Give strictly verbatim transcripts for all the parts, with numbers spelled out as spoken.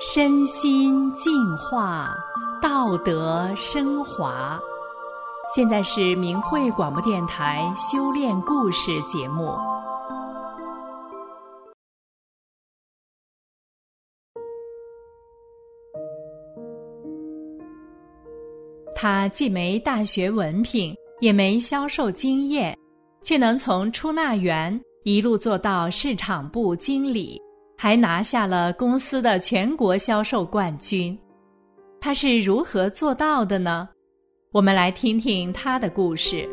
身心净化，道德升华。现在是明慧广播电台修炼故事节目。他既没大学文凭，也没销售经验，却能从出纳员一路做到市场部经理，还拿下了公司的全国销售冠军。他是如何做到的呢？我们来听听他的故事。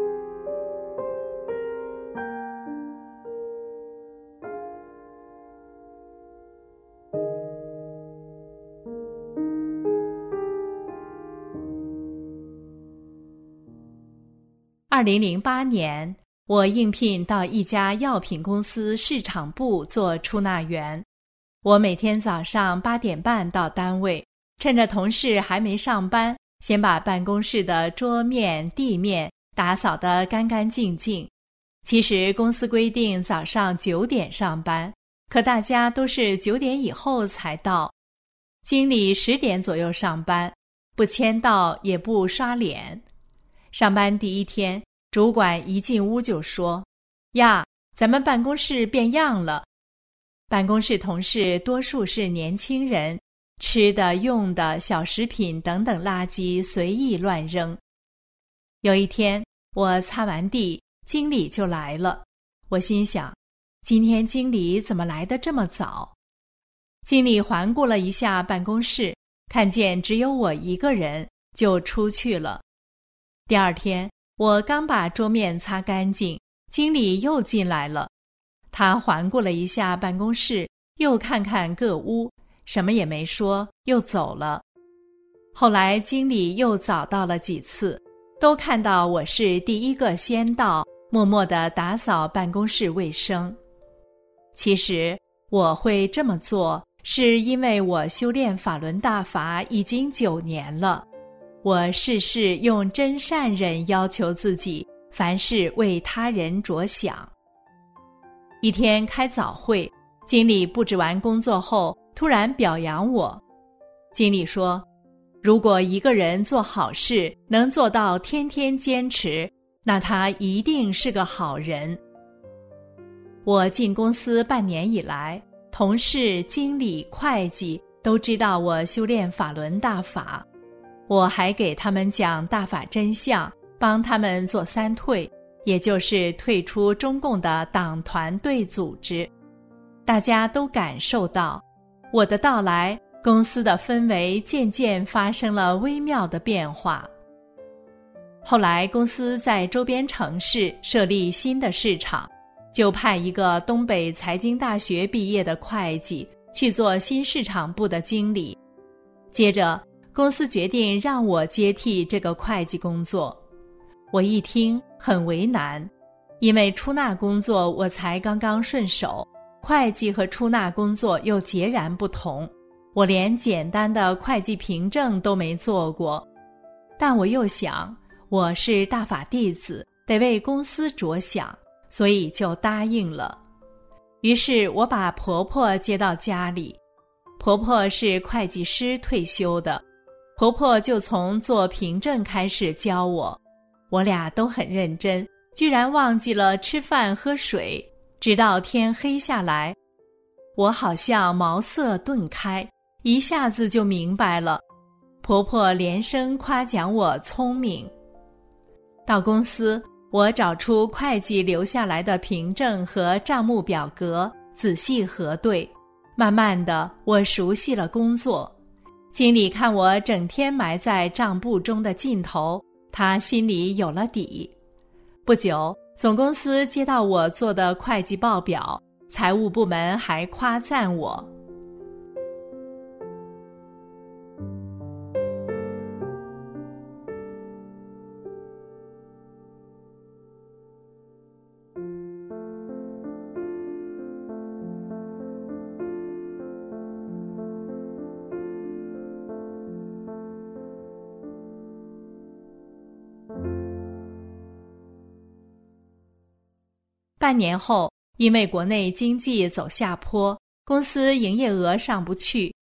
二零零八年，我应聘到一家药品公司市场部做出纳员。我每天早上八点半到单位，趁着同事还没上班，先把办公室的桌面、地面打扫得干干净净。其实公司规定早上九点上班，可大家都是九点以后才到。经理十点左右上班，不签到也不刷脸。上班第一天，主管一进屋就说：“呀，咱们办公室变样了。”办公室同事多数是年轻人，吃的、用的、小食品等等垃圾随意乱扔。有一天，我擦完地，经理就来了。我心想，今天经理怎么来得这么早？经理环顾了一下办公室，看见只有我一个人，就出去了。第二天，我刚把桌面擦干净，经理又进来了。他环顾了一下办公室，又看看各屋，什么也没说，又走了。后来经理又早到了几次，都看到我是第一个先到，默默地打扫办公室卫生。其实我会这么做，是因为我修炼法轮大法已经九年了。我事事用真善忍要求自己，凡事为他人着想。一天开早会，经理布置完工作后，突然表扬我。经理说，如果一个人做好事能做到天天坚持，那他一定是个好人。我进公司半年以来，同事、经理、会计都知道我修炼法轮大法。我还给他们讲大法真相，帮他们做三退，也就是退出中共的党团队组织。大家都感受到我的到来，公司的氛围渐渐发生了微妙的变化。后来公司在周边城市设立新的市场，就派一个东北财经大学毕业的会计去做新市场部的经理。接着公司决定让我接替这个会计工作。我一听很为难，因为出纳工作我才刚刚顺手，会计和出纳工作又截然不同，我连简单的会计凭证都没做过。但我又想，我是大法弟子，得为公司着想，所以就答应了。于是我把婆婆接到家里，婆婆是会计师退休的，婆婆就从做凭证开始教我。我俩都很认真，居然忘记了吃饭喝水，直到天黑下来。我好像茅塞顿开，一下子就明白了。婆婆连声夸奖我聪明。到公司，我找出会计留下来的凭证和账目表格，仔细核对。慢慢的，我熟悉了工作。经理看我整天埋在账簿中的劲头，他心里有了底。不久，总公司接到我做的会计报表，财务部门还夸赞我。半年后，因为国内经济走下坡，公司营业额上不去，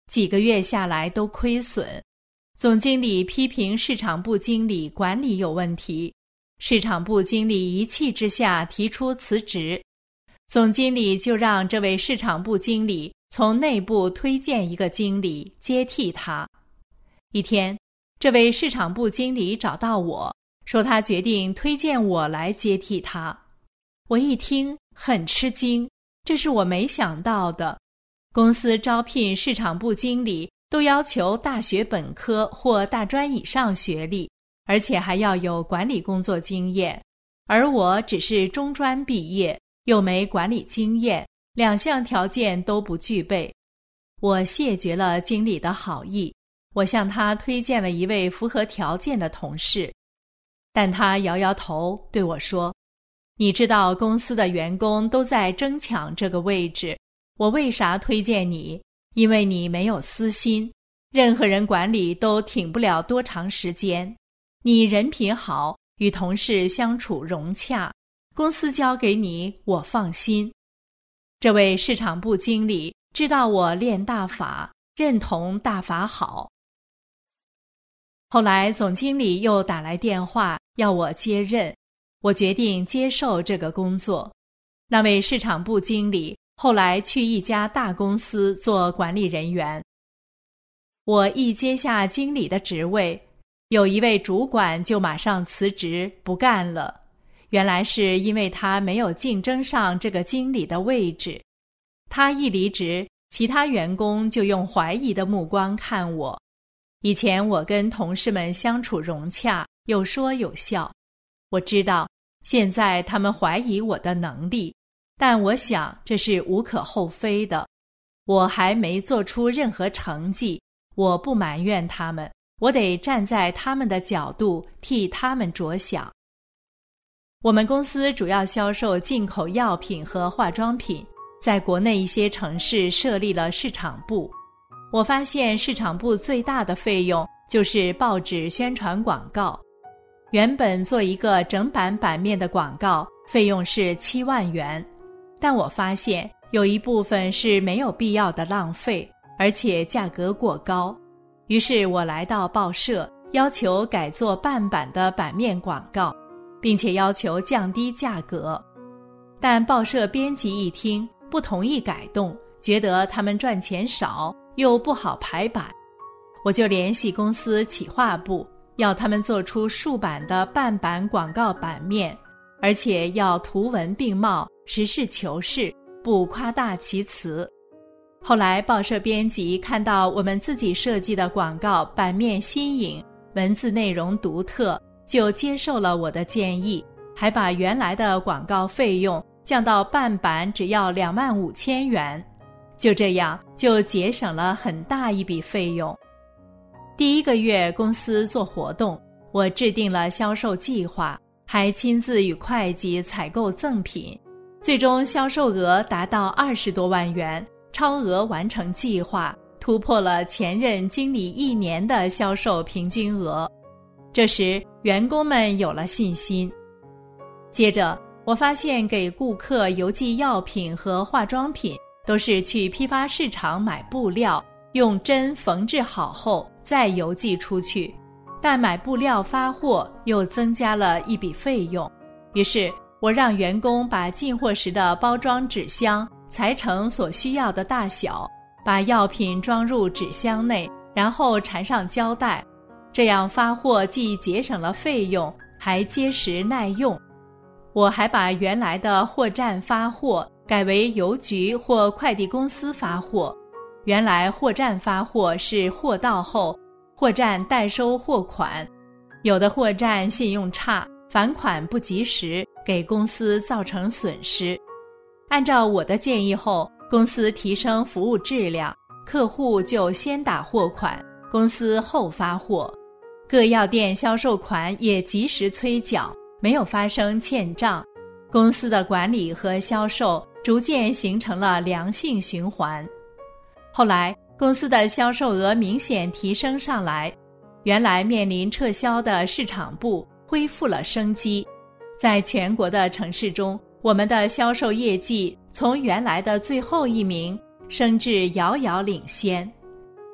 几个月下来都亏损。总经理批评市场部经理管理有问题，市场部经理一气之下提出辞职。总经理就让这位市场部经理从内部推荐一个经理接替他。一天，这位市场部经理找到我，说他决定推荐我来接替他。我一听很吃惊，这是我没想到的。公司招聘市场部经理都要求大学本科或大专以上学历，而且还要有管理工作经验，而我只是中专毕业，又没管理经验，两项条件都不具备。我谢绝了经理的好意，我向他推荐了一位符合条件的同事，但他摇摇头对我说，你知道公司的员工都在争抢这个位置，我为啥推荐你？因为你没有私心，任何人管理都挺不了多长时间。你人品好，与同事相处融洽，公司交给你，我放心。这位市场部经理知道我练大法，认同大法好。后来总经理又打来电话要我接任，我决定接受这个工作。那位市场部经理后来去一家大公司做管理人员。我一接下经理的职位，有一位主管就马上辞职不干了，原来是因为他没有竞争上这个经理的位置。他一离职，其他员工就用怀疑的目光看我。以前我跟同事们相处融洽，有说有笑。我知道现在他们怀疑我的能力，但我想这是无可厚非的。我还没做出任何成绩，我不埋怨他们，我得站在他们的角度替他们着想。我们公司主要销售进口药品和化妆品，在国内一些城市设立了市场部。我发现市场部最大的费用就是报纸宣传广告。原本做一个整版版面的广告费用是七万元，但我发现有一部分是没有必要的浪费，而且价格过高。于是我来到报社，要求改做半版的版面广告，并且要求降低价格。但报社编辑一听，不同意改动，觉得他们赚钱少，又不好排版。我就联系公司企划部，要他们做出数版的半版广告版面，而且要图文并茂，实事求是，不夸大其词。后来报社编辑看到我们自己设计的广告版面新颖，文字内容独特，就接受了我的建议，还把原来的广告费用降到半版只要两万五千元。就这样就节省了很大一笔费用。第一个月公司做活动，我制定了销售计划，还亲自与会计采购赠品，最终销售额达到二十多万元，超额完成计划，突破了前任经理一年的销售平均额。这时员工们有了信心。接着我发现给顾客邮寄药品和化妆品都是去批发市场买布料，用针缝制好后再邮寄出去，但买布料发货又增加了一笔费用。于是我让员工把进货时的包装纸箱裁成所需要的大小，把药品装入纸箱内，然后缠上胶带，这样发货既节省了费用，还结实耐用。我还把原来的货站发货改为邮局或快递公司发货。原来货站发货是货到后，货站代收货款，有的货站信用差，返款不及时，给公司造成损失。按照我的建议后，公司提升服务质量，客户就先打货款，公司后发货。各药店销售款也及时催缴，没有发生欠账。公司的管理和销售逐渐形成了良性循环。后来公司的销售额明显提升上来，原来面临撤销的市场部恢复了生机。在全国的城市中，我们的销售业绩从原来的最后一名升至遥遥领先。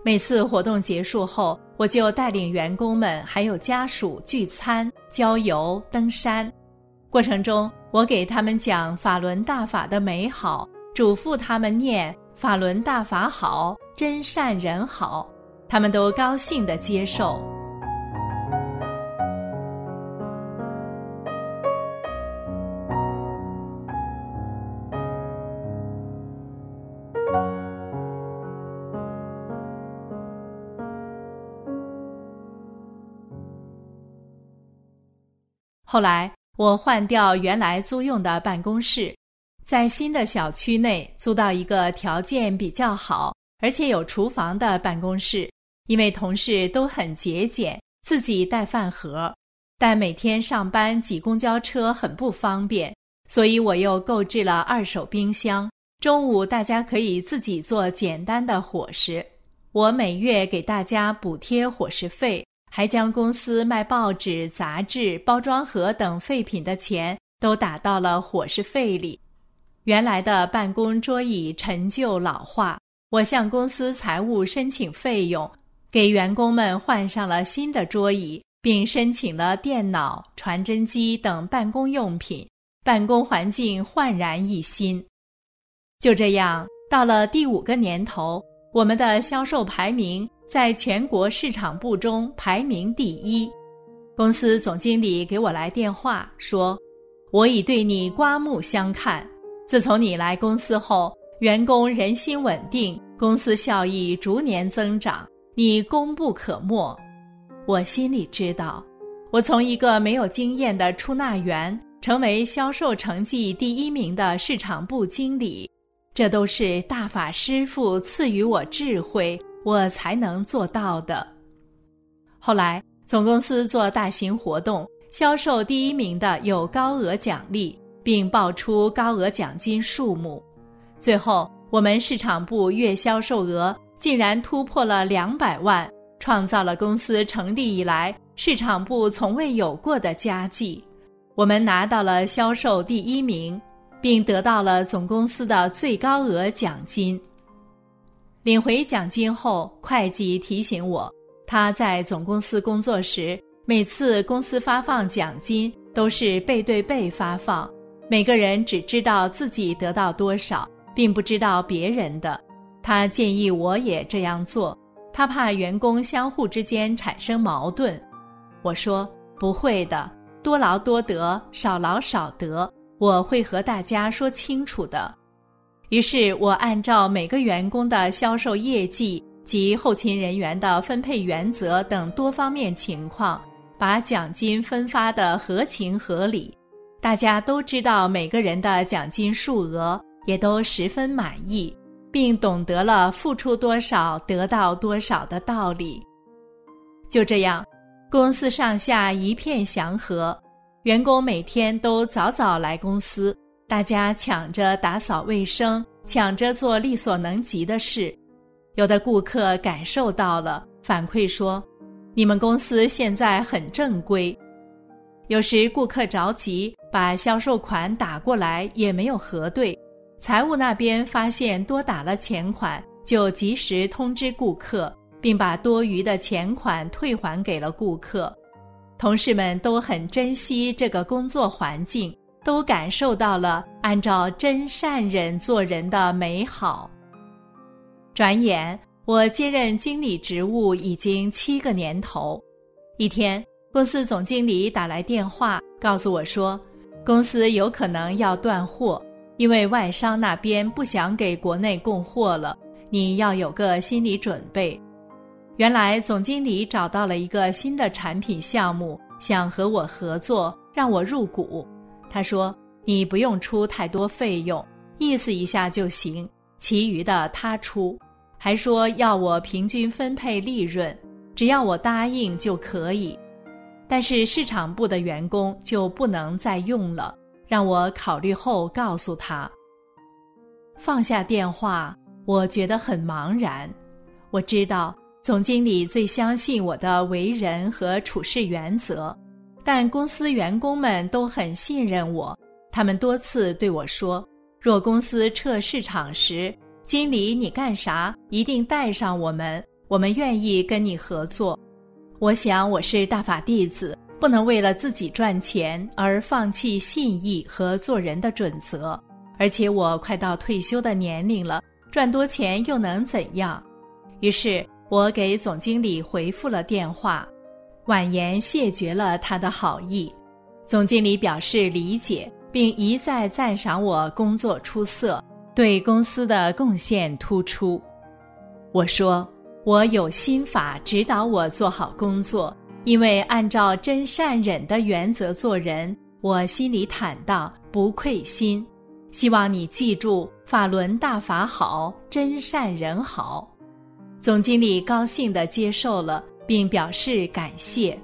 每次活动结束后，我就带领员工们还有家属聚餐、郊游、登山。过程中，我给他们讲法轮大法的美好，嘱咐他们念法轮大法好，真善人好，他们都高兴地接受。后来我换掉原来租用的办公室，在新的小区内租到一个条件比较好而且有厨房的办公室，因为同事都很节俭，自己带饭盒，但每天上班挤公交车很不方便，所以我又购置了二手冰箱，中午大家可以自己做简单的伙食。我每月给大家补贴伙食费，还将公司卖报纸、杂志、包装盒等废品的钱都打到了伙食费里。原来的办公桌椅陈旧老化，我向公司财务申请费用，给员工们换上了新的桌椅，并申请了电脑、传真机等办公用品，办公环境焕然一新。就这样，到了第五个年头，我们的销售排名在全国市场部中排名第一。公司总经理给我来电话说，我已对你刮目相看，自从你来公司后，员工人心稳定，公司效益逐年增长，你功不可没。我心里知道，我从一个没有经验的出纳员成为销售成绩第一名的市场部经理，这都是大法师父赐予我智慧，我才能做到的。后来总公司做大型活动，销售第一名的有高额奖励，并报出高额奖金数目。最后我们市场部月销售额竟然突破了两百万，创造了公司成立以来市场部从未有过的佳绩。我们拿到了销售第一名，并得到了总公司的最高额奖金。领回奖金后，会计提醒我，他在总公司工作时，每次公司发放奖金都是背对背发放，每个人只知道自己得到多少，并不知道别人的。他建议我也这样做，他怕员工相互之间产生矛盾。我说，不会的，多劳多得，少劳少得，我会和大家说清楚的。于是我按照每个员工的销售业绩及后勤人员的分配原则等多方面情况，把奖金分发得合情合理。大家都知道每个人的奖金数额，也都十分满意，并懂得了付出多少得到多少的道理。就这样，公司上下一片祥和，员工每天都早早来公司，大家抢着打扫卫生，抢着做力所能及的事。有的顾客感受到了，反馈说，你们公司现在很正规。有时顾客着急，把销售款打过来也没有核对，财务那边发现多打了钱款，就及时通知顾客，并把多余的钱款退还给了顾客。同事们都很珍惜这个工作环境，都感受到了按照真善忍做人的美好。转眼我接任经理职务已经七个年头。一天，公司总经理打来电话告诉我说，公司有可能要断货，因为外商那边不想给国内供货了，你要有个心理准备。原来总经理找到了一个新的产品项目，想和我合作，让我入股。他说，你不用出太多费用，意思一下就行，其余的他出。还说要我平均分配利润，只要我答应就可以。但是市场部的员工就不能再用了，让我考虑后告诉他。放下电话，我觉得很茫然。我知道总经理最相信我的为人和处事原则，但公司员工们都很信任我，他们多次对我说，若公司撤市场时，经理你干啥一定带上我们， 我们愿意跟你合作。我想我是大法弟子，不能为了自己赚钱而放弃信义和做人的准则，而且我快到退休的年龄了，赚多钱又能怎样？于是我给总经理回复了电话，婉言谢绝了他的好意。总经理表示理解，并一再赞赏我工作出色，对公司的贡献突出。我说，我有心法指导我做好工作，因为按照真善忍的原则做人，我心里坦荡，不愧心。希望你记住，法轮大法好，真善人好。总经理高兴地接受了，并表示感谢。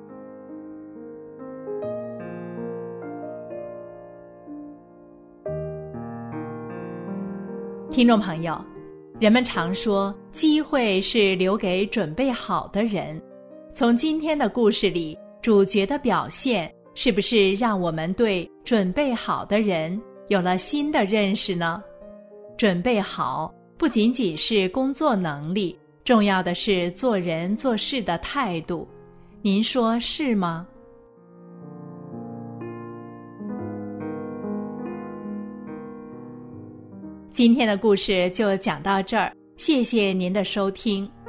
听众朋友，人们常说机会是留给准备好的人。从今天的故事里，主角的表现是不是让我们对准备好的人有了新的认识呢？准备好不仅仅是工作能力，重要的是做人做事的态度。您说是吗？今天的故事就讲到这儿，谢谢您的收听。